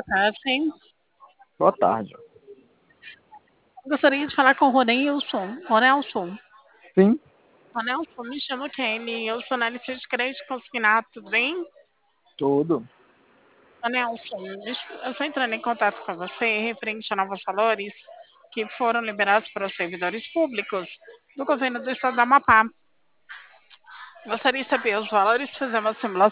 Sim. Boa tarde. Gostaria de falar com o Ronilson. Ronelson. Sim, Ronelson, me chama Kelly. Eu sou analista de crédito consignado, tudo bem? tudo. Ronelson, eu estou entrando em contato com você referente a novos valores que foram liberados para os servidores públicos do governo do estado do Amapá. Gostaria de saber os valores, fazer uma simulação